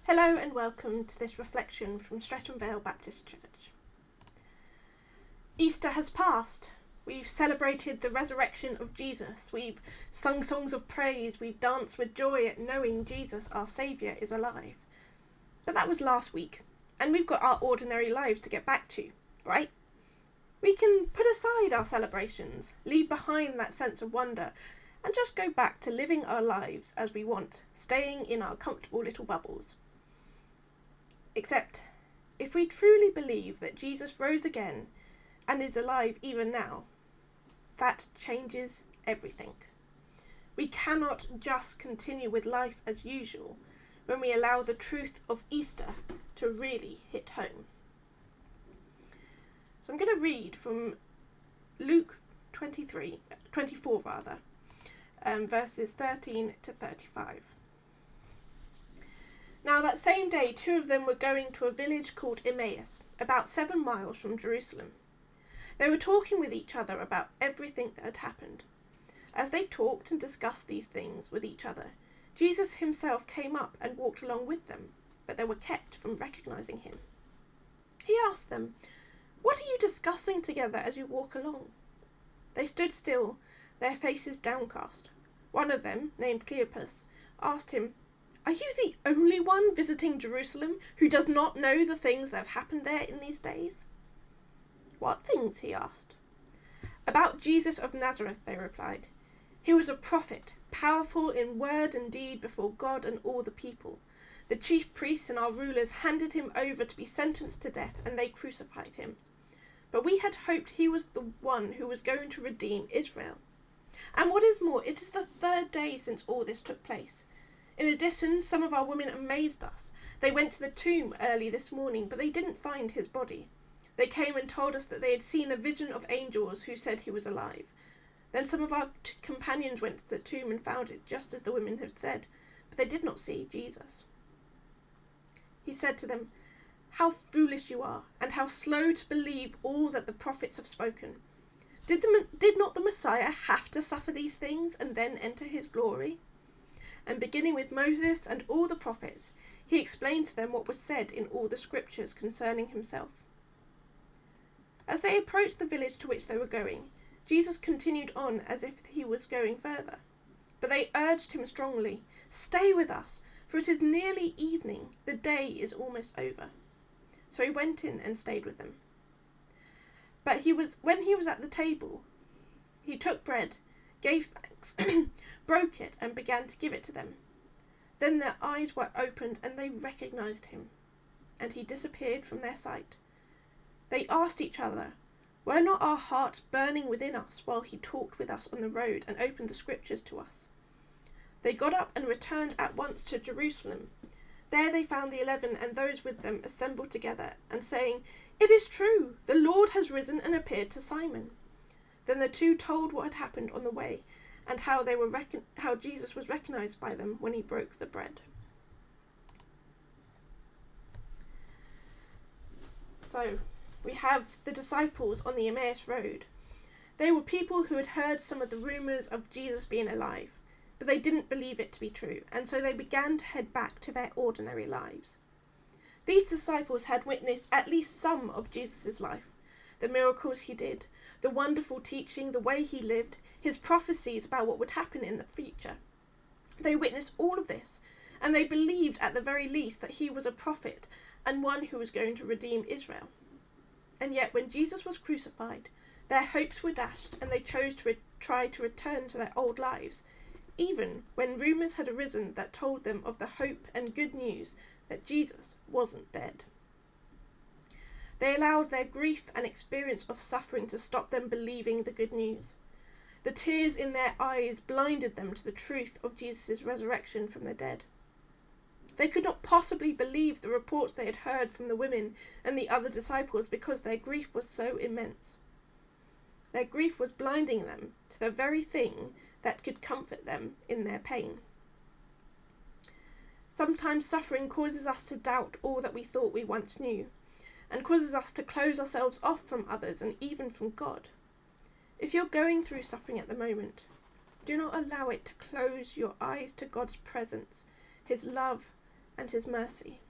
Hello and welcome to this reflection from Streatham Vale Baptist Church. Easter has passed. We've celebrated the resurrection of Jesus. We've sung songs of praise. We've danced with joy at knowing Jesus, our Saviour, is alive. But that was last week, and we've got our ordinary lives to get back to, right? We can put aside our celebrations, leave behind that sense of wonder, and just go back to living our lives as we want, staying in our comfortable little bubbles. Except, if we truly believe that Jesus rose again and is alive even now, that changes everything. We cannot just continue with life as usual when we allow the truth of Easter to really hit home. So I'm going to read from Luke 24, verses 13 to 35. Now that same day, two of them were going to a village called Emmaus, about 7 miles from Jerusalem. They were talking with each other about everything that had happened. As they talked and discussed these things with each other, Jesus himself came up and walked along with them, but they were kept from recognizing him. He asked them, "What are you discussing together as you walk along?" They stood still, their faces downcast. One of them, named Cleopas, asked him, "Are you the only one visiting Jerusalem who does not know the things that have happened there in these days?" "What things?" he asked. "About Jesus of Nazareth," they replied. "He was a prophet, powerful in word and deed before God and all the people. The chief priests and our rulers handed him over to be sentenced to death, and they crucified him. But we had hoped he was the one who was going to redeem Israel. And what is more, it is the 3rd day since all this took place. In addition, some of our women amazed us. They went to the tomb early this morning, but they didn't find his body. They came and told us that they had seen a vision of angels who said he was alive. Then some of our companions went to the tomb and found it just as the women had said, but they did not see Jesus." He said to them, "How foolish you are, and how slow to believe all that the prophets have spoken. Did not the Messiah have to suffer these things and then enter his glory?" And beginning with Moses and all the prophets, he explained to them what was said in all the scriptures concerning himself. As they approached the village to which they were going, Jesus continued on as if he was going further. But they urged him strongly, "Stay with us, for it is nearly evening. The day is almost over." So he went in and stayed with them. But when he was at the table, he took bread, gave thanks, broke it, and began to give it to them. Then their eyes were opened and they recognized him, and he disappeared from their sight. They asked each other, "Were not our hearts burning within us while he talked with us on the road and opened the scriptures to us?" They got up and returned at once to Jerusalem. There they found the 11 and those with them assembled together and saying, "It is true, the Lord has risen and appeared to Simon." Then the two told what had happened on the way and how Jesus was recognized by them when he broke the bread. So, we have the disciples on the Emmaus Road. They were people who had heard some of the rumours of Jesus being alive, but they didn't believe it to be true, and so they began to head back to their ordinary lives. These disciples had witnessed at least some of Jesus' life, the miracles he did, the wonderful teaching, the way he lived, his prophecies about what would happen in the future. They witnessed all of this, and they believed at the very least that he was a prophet and one who was going to redeem Israel. And yet when Jesus was crucified, their hopes were dashed and they chose to try to return to their old lives, even when rumours had arisen that told them of the hope and good news that Jesus wasn't dead. They allowed their grief and experience of suffering to stop them believing the good news. The tears in their eyes blinded them to the truth of Jesus' resurrection from the dead. They could not possibly believe the reports they had heard from the women and the other disciples because their grief was so immense. Their grief was blinding them to the very thing that could comfort them in their pain. Sometimes suffering causes us to doubt all that we thought we once knew, and causes us to close ourselves off from others and even from God. If you're going through suffering at the moment, do not allow it to close your eyes to God's presence, his love, and his mercy.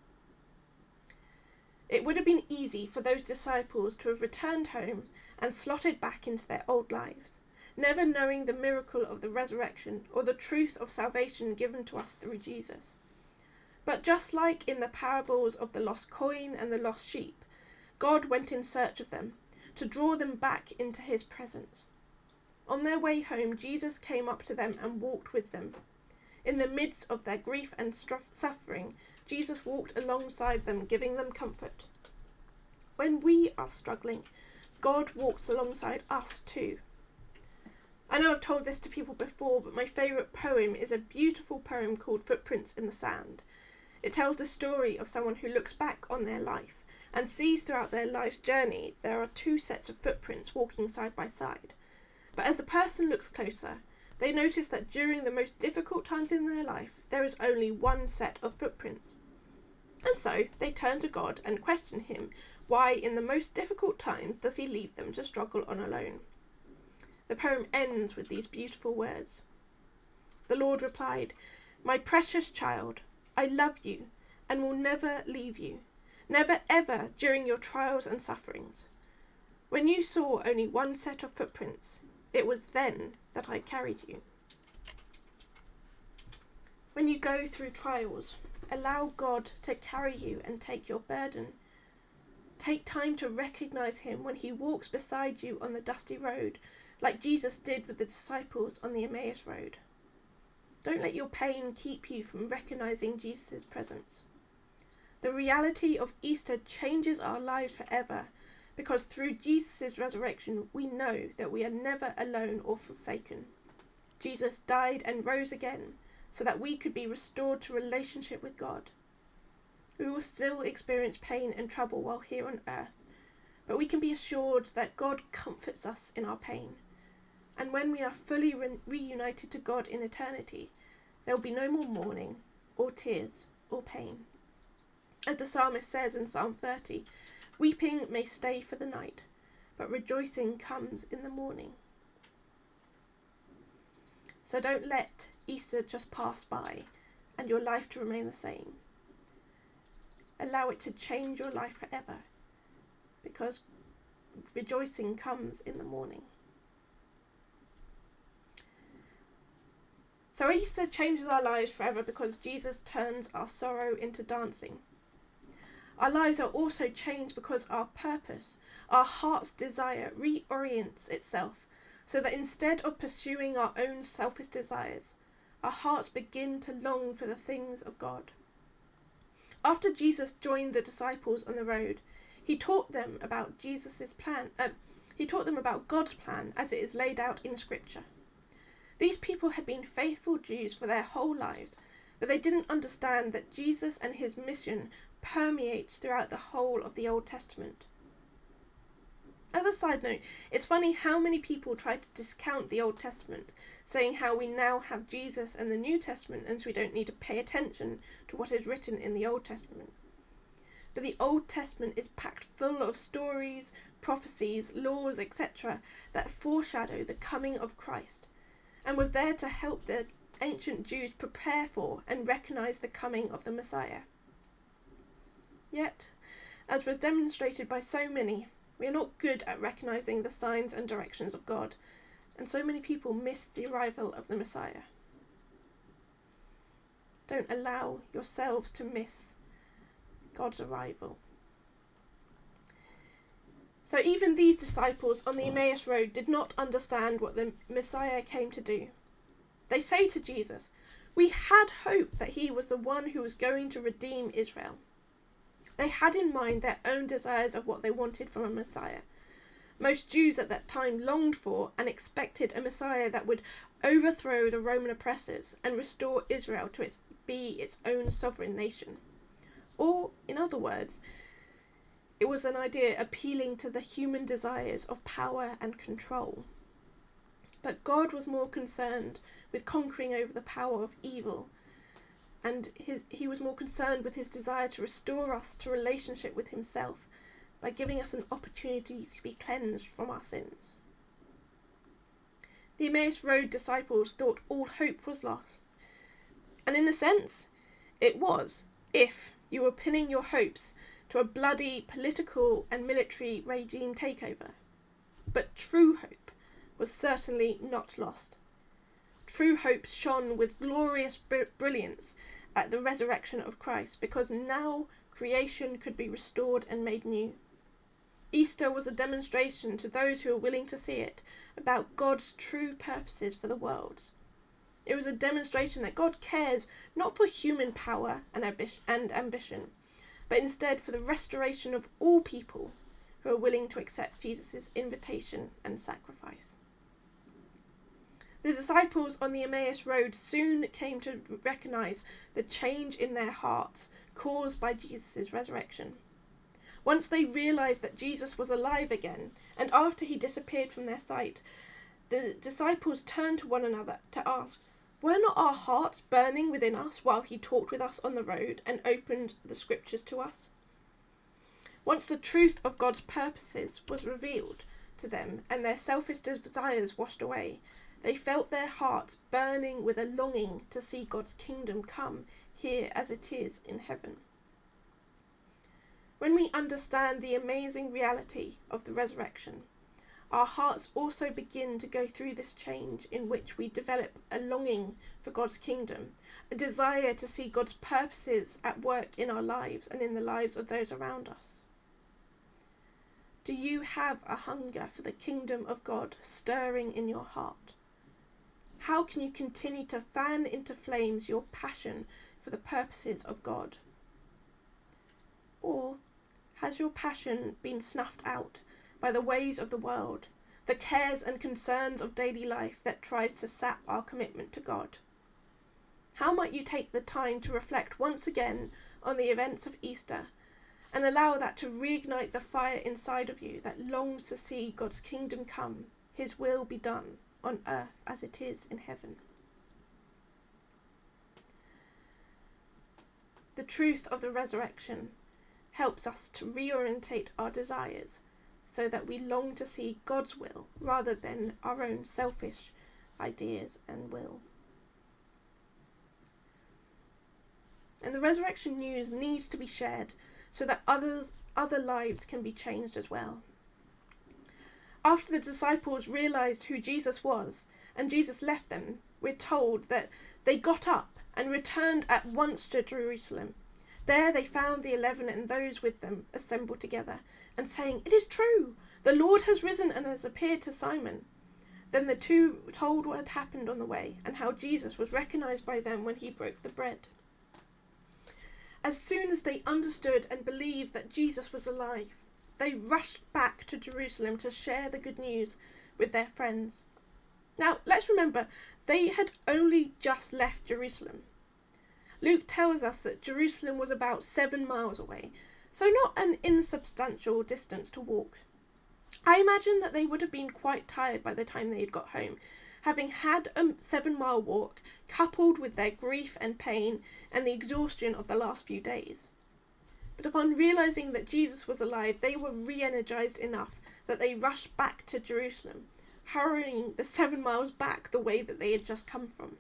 It would have been easy for those disciples to have returned home and slotted back into their old lives, never knowing the miracle of the resurrection or the truth of salvation given to us through Jesus. But just like in the parables of the lost coin and the lost sheep, God went in search of them, to draw them back into his presence. On their way home, Jesus came up to them and walked with them. In the midst of their grief and suffering, Jesus walked alongside them, giving them comfort. When we are struggling, God walks alongside us too. I know I've told this to people before, but my favourite poem is a beautiful poem called Footprints in the Sand. It tells the story of someone who looks back on their life and sees throughout their life's journey there are two sets of footprints walking side by side. But as the person looks closer, they notice that during the most difficult times in their life, there is only one set of footprints. And so they turn to God and question him why in the most difficult times does he leave them to struggle on alone. The poem ends with these beautiful words. The Lord replied, "My precious child, I love you and will never leave you, never ever during your trials and sufferings. When you saw only one set of footprints, it was then that I carried you." When you go through trials, allow God to carry you and take your burden. Take time to recognise him when he walks beside you on the dusty road, like Jesus did with the disciples on the Emmaus road. Don't let your pain keep you from recognising Jesus' presence. The reality of Easter changes our lives forever, because through Jesus' resurrection we know that we are never alone or forsaken. Jesus died and rose again so that we could be restored to relationship with God. We will still experience pain and trouble while here on earth, but we can be assured that God comforts us in our pain. And when we are fully reunited to God in eternity, there will be no more mourning or tears or pain. As the psalmist says in Psalm 30, "Weeping may stay for the night, but rejoicing comes in the morning." So don't let Easter just pass by and your life to remain the same. Allow it to change your life forever, because rejoicing comes in the morning. So Easter changes our lives forever because Jesus turns our sorrow into dancing. Our lives are also changed because our purpose, our heart's desire, reorients itself so that instead of pursuing our own selfish desires, our hearts begin to long for the things of God. After Jesus joined the disciples on the road, he taught them about He taught them about God's plan as it is laid out in Scripture. These people had been faithful Jews for their whole lives, but they didn't understand that Jesus and his mission permeates throughout the whole of the Old Testament. As a side note, it's funny how many people try to discount the Old Testament, saying how we now have Jesus and the New Testament and so we don't need to pay attention to what is written in the Old Testament. But the Old Testament is packed full of stories, prophecies, laws, etc. that foreshadow the coming of Christ, and was there to help the ancient Jews prepare for and recognise the coming of the Messiah. Yet, as was demonstrated by so many, we are not good at recognising the signs and directions of God, and so many people miss the arrival of the Messiah. Don't allow yourselves to miss God's arrival. So even these disciples on the Emmaus road did not understand what the Messiah came to do. They say to Jesus, "We had hoped that he was the one who was going to redeem Israel." They had in mind their own desires of what they wanted from a Messiah. Most Jews at that time longed for and expected a Messiah that would overthrow the Roman oppressors and restore Israel to be its own sovereign nation. Or, in other words, it was an idea appealing to the human desires of power and control. But God was more concerned with conquering over the power of evil, and he was more concerned with his desire to restore us to relationship with himself by giving us an opportunity to be cleansed from our sins. The Emmaus Road disciples thought all hope was lost, and in a sense, it was if you were pinning your hopes to a bloody political and military regime takeover. But true hope was certainly not lost. True hope shone with glorious brilliance at the resurrection of Christ, because now creation could be restored and made new. Easter was a demonstration to those who were willing to see it about God's true purposes for the world. It was a demonstration that God cares not for human power and ambition, but instead for the restoration of all people who are willing to accept Jesus' invitation and sacrifice. The disciples on the Emmaus Road soon came to recognise the change in their hearts caused by Jesus' resurrection. Once they realised that Jesus was alive again, and after he disappeared from their sight, the disciples turned to one another to ask, "Were not our hearts burning within us while he talked with us on the road and opened the scriptures to us?" Once the truth of God's purposes was revealed to them and their selfish desires washed away, they felt their hearts burning with a longing to see God's kingdom come here as it is in heaven. When we understand the amazing reality of the resurrection, our hearts also begin to go through this change in which we develop a longing for God's kingdom, a desire to see God's purposes at work in our lives and in the lives of those around us. Do you have a hunger for the kingdom of God stirring in your heart? How can you continue to fan into flames your passion for the purposes of God? Or has your passion been snuffed out by the ways of the world, the cares and concerns of daily life that tries to sap our commitment to God? How might you take the time to reflect once again on the events of Easter and allow that to reignite the fire inside of you that longs to see God's kingdom come, his will be done on earth as it is in heaven? The truth of the resurrection helps us to reorientate our desires so that we long to see God's will rather than our own selfish ideas and will. And the resurrection news needs to be shared so that other lives can be changed as well. After the disciples realised who Jesus was and Jesus left them, we're told that they got up and returned at once to Jerusalem. There they found the 11 and those with them assembled together and saying, "It is true, the Lord has risen and has appeared to Simon." Then the two told what had happened on the way and how Jesus was recognised by them when he broke the bread. As soon as they understood and believed that Jesus was alive, they rushed back to Jerusalem to share the good news with their friends. Now, let's remember, they had only just left Jerusalem. Luke tells us that Jerusalem was about 7 miles away, so not an insubstantial distance to walk. I imagine that they would have been quite tired by the time they had got home, having had a 7-mile walk, coupled with their grief and pain and the exhaustion of the last few days. But upon realising that Jesus was alive, they were re-energised enough that they rushed back to Jerusalem, hurrying the 7 miles back the way that they had just come from.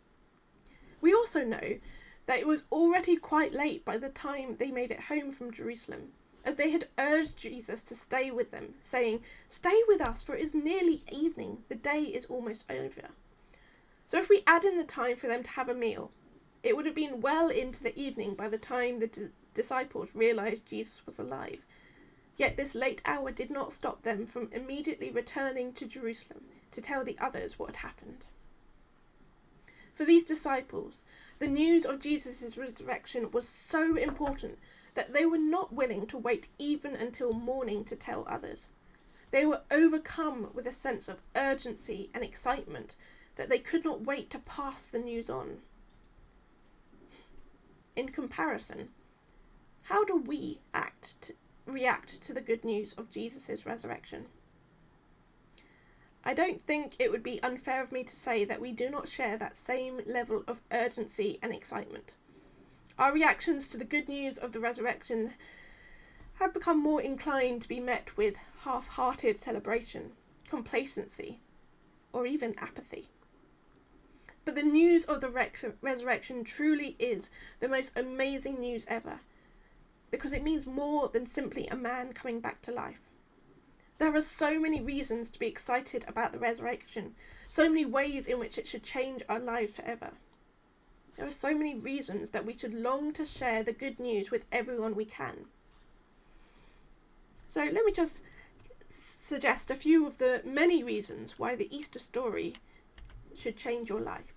We also know that it was already quite late by the time they made it home from Jerusalem, as they had urged Jesus to stay with them, saying, "Stay with us, for it is nearly evening, the day is almost over." So if we add in the time for them to have a meal, it would have been well into the evening by the time the disciples realised Jesus was alive. Yet this late hour did not stop them from immediately returning to Jerusalem to tell the others what had happened. For these disciples, the news of Jesus' resurrection was so important that they were not willing to wait even until morning to tell others. They were overcome with a sense of urgency and excitement that they could not wait to pass the news on. In comparison, how do we react to the good news of Jesus' resurrection? I don't think it would be unfair of me to say that we do not share that same level of urgency and excitement. Our reactions to the good news of the resurrection have become more inclined to be met with half-hearted celebration, complacency, or even apathy. But the news of the resurrection truly is the most amazing news ever, because it means more than simply a man coming back to life. There are so many reasons to be excited about the resurrection, so many ways in which it should change our lives forever. There are so many reasons that we should long to share the good news with everyone we can. So let me just suggest a few of the many reasons why the Easter story should change your life.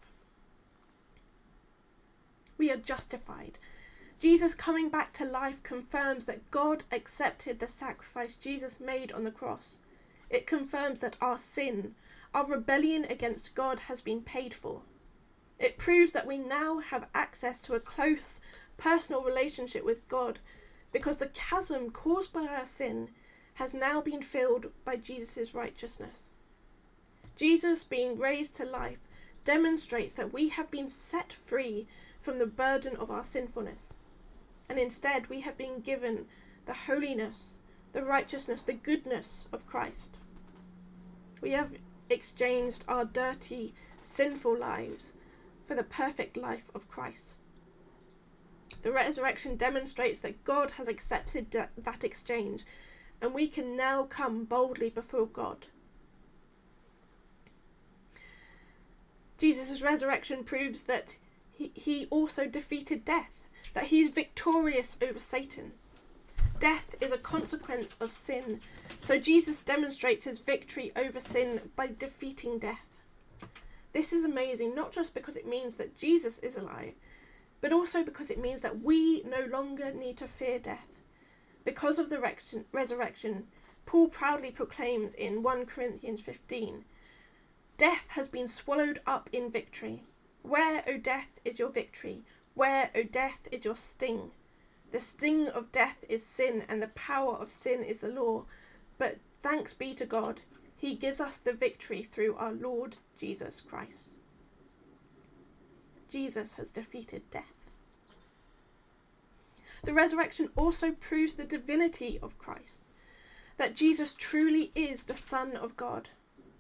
We are justified. Jesus coming back to life confirms that God accepted the sacrifice Jesus made on the cross. It confirms that our sin, our rebellion against God, has been paid for. It proves that we now have access to a close, personal relationship with God, because the chasm caused by our sin has now been filled by Jesus' righteousness. Jesus being raised to life demonstrates that we have been set free from the burden of our sinfulness, and instead we have been given the holiness, the righteousness, the goodness of Christ. We have exchanged our dirty, sinful lives for the perfect life of Christ. The resurrection demonstrates that God has accepted that exchange, and we can now come boldly before God. Jesus' resurrection proves that he also defeated death, that he is victorious over Satan. Death is a consequence of sin, so Jesus demonstrates his victory over sin by defeating death. This is amazing, not just because it means that Jesus is alive, but also because it means that we no longer need to fear death. Because of the resurrection, Paul proudly proclaims in 1 Corinthians 15, "Death has been swallowed up in victory. Where, O death, is your victory? Where, O death, is your sting? The sting of death is sin, and the power of sin is the law. But thanks be to God, he gives us the victory through our Lord Jesus Christ." Jesus has defeated death. The resurrection also proves the divinity of Christ, that Jesus truly is the Son of God.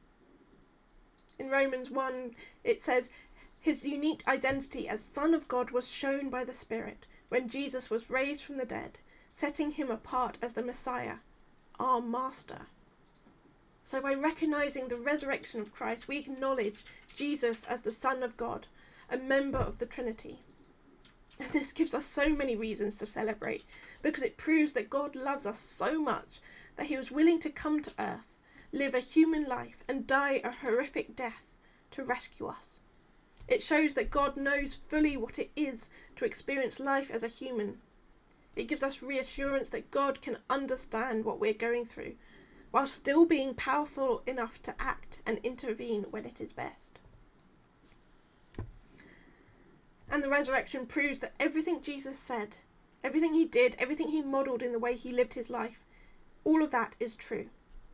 In Romans 1, it says, his unique identity as Son of God was shown by the Spirit when Jesus was raised from the dead, setting him apart as the Messiah, our Master. So by recognizing the resurrection of Christ, we acknowledge Jesus as the Son of God, a member of the Trinity. And this gives us so many reasons to celebrate, because it proves that God loves us so much that he was willing to come to earth, live a human life, and die a horrific death to rescue us. It shows that God knows fully what it is to experience life as a human. It gives us reassurance that God can understand what we're going through, while still being powerful enough to act and intervene when it is best. And the resurrection proves that everything Jesus said, everything he did, everything he modelled in the way he lived his life, all of that is true.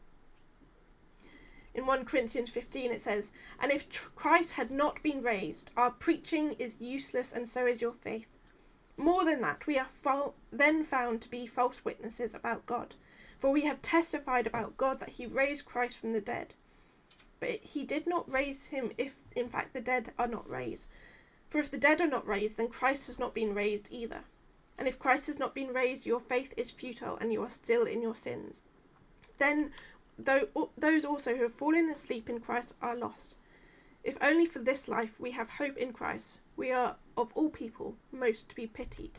In 1 Corinthians 15 it says, "And if Christ had not been raised, our preaching is useless, and so is your faith. More than that, we are then found to be false witnesses about God. For we have testified about God that he raised Christ from the dead. But he did not raise him if, in fact, the dead are not raised. For if the dead are not raised, then Christ has not been raised either. And if Christ has not been raised, your faith is futile, and you are still in your sins. Then those also who have fallen asleep in Christ are lost. If only for this life we have hope in Christ, we are, of all people, most to be pitied."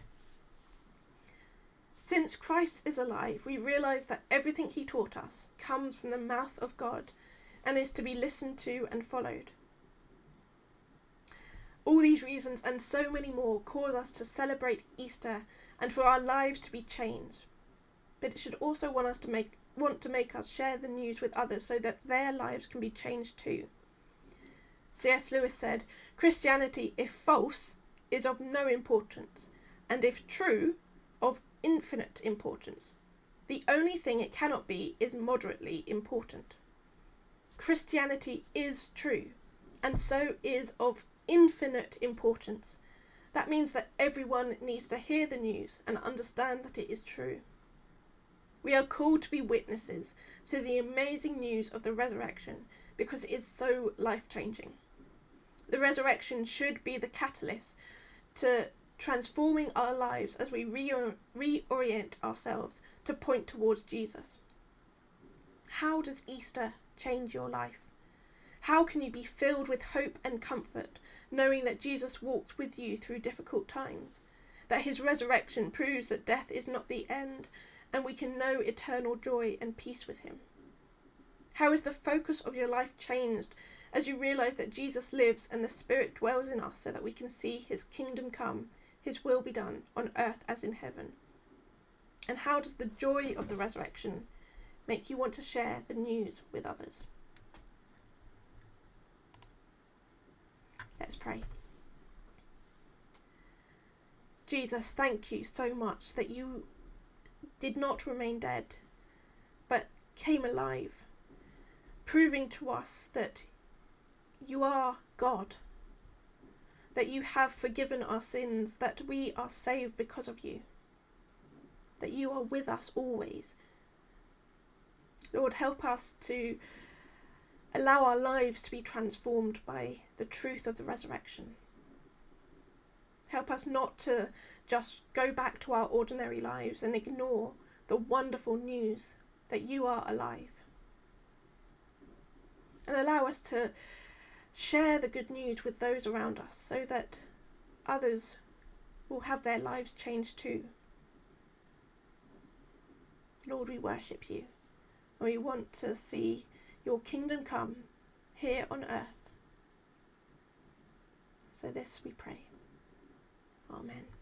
Since Christ is alive, we realise that everything he taught us comes from the mouth of God and is to be listened to and followed. All these reasons and so many more cause us to celebrate Easter and for our lives to be changed. But it should also want to make us share the news with others so that their lives can be changed too. C.S. Lewis said, "Christianity, if false, is of no importance, and if true, of infinite importance. The only thing it cannot be is moderately important." Christianity is true, and so is of infinite importance. That means that everyone needs to hear the news and understand that it is true. We are called to be witnesses to the amazing news of the resurrection because it is so life-changing. The resurrection should be the catalyst to transforming our lives as we reorient ourselves to point towards Jesus. How does Easter change your life? How can you be filled with hope and comfort, knowing that Jesus walked with you through difficult times, that his resurrection proves that death is not the end, and we can know eternal joy and peace with him? How is the focus of your life changed as you realise that Jesus lives and the Spirit dwells in us so that we can see his kingdom come, his will be done on earth as in heaven? And how does the joy of the resurrection make you want to share the news with others? Let's pray. Jesus, thank you so much that you did not remain dead, but came alive, proving to us that you are God, that you have forgiven our sins, that we are saved because of you, that you are with us always. Lord, help us to allow our lives to be transformed by the truth of the resurrection. Help us not to just go back to our ordinary lives and ignore the wonderful news that you are alive. And allow us to share the good news with those around us so that others will have their lives changed too. Lord, we worship you, and we want to see your kingdom come here on earth. So this we pray. Amen.